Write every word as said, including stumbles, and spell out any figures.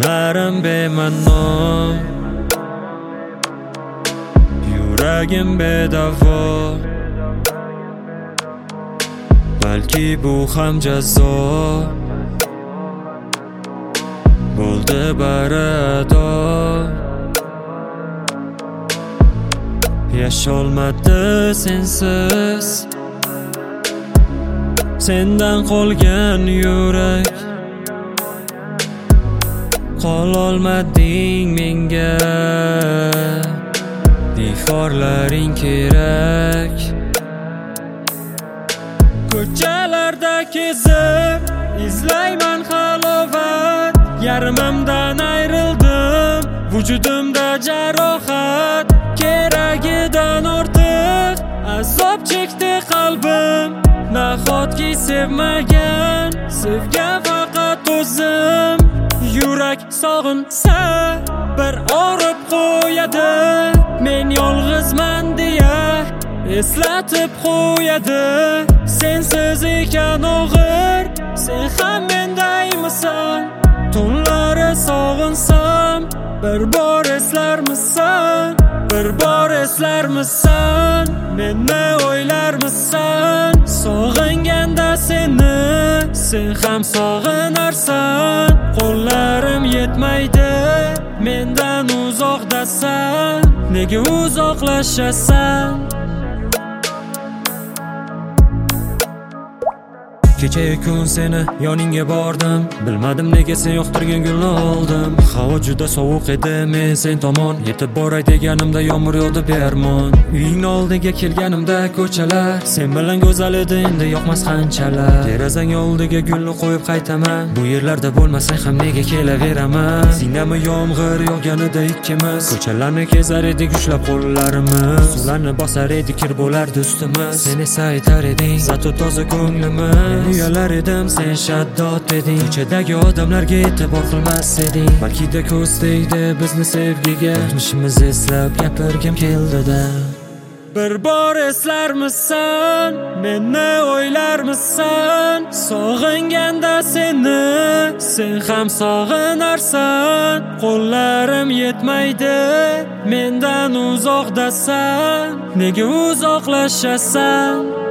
Tunlarim bema'no, yuragim bedavo. Balki bu ham jazo bo'ldi barado. Yasholmadi sensiz, sendan qolgan yurak. Qololmading menga, iforlaring kerak. Ko'chalarda kezib izlayman halovat, yarmimdan ayrildim, vujudimda jarohat. Keragidan ortiq azob chekdi qalbim. Nahotki sevmagan, sevgan faqat o'zim. Yurak sog'insa bir og'rib qo'yadi, men yolg'izman deya eslatib qo'yadi. Sensiz ekan og'ir, sen ham mendaymisan? Tunlari sog'insam bir bor eslarmisan? Bir bor eslarmisan? Meni o'ylarmisan? Sog'inganda seni, sen ham sog'inarsan. Qo'llarim yetmaydi, mendan uzoqdasan. Nega uzoqlashasan? Kecha kun seni yoningga bordim, bilmadim nega sen yoqtirgan gulni oldim. Havo juda sovuq edi, men sen tomon yetib boray deganimda yomg'ir yog'di bearmon. Uying oldiga kelganimda ko'chalar sen bilan go'zal edi, endi yoqmas qanchalar. Derazang oldiga gulni qo'yib qaytaman, bu yerlarda bo'lmasang ham nega kelaveraman. Singdami yomg'ir yog'ganida ikkimiz ko'chalarni kezar edik ushlab qo'llarimiz. Suvlarni bosar edik, kir bo'lardi ustimiz. Sen esa aytar eding zato toza ko'nglimiz. Uyalar edim, sen shaddod eding. Ko'chadagi odamlarga e'tibor qilmas eding. Balkida ko'z tegdi bizni sevgiga, o'tmishimizni eslab gapirgim keldi-da. Bir bor eslarmisan? Meni o'ylarmisan? Sog'inganda seni, sen ham sog'inarsan. Qo'llarim yetmaydi, mendan uzoqdasan. Nega uzoqlashasan?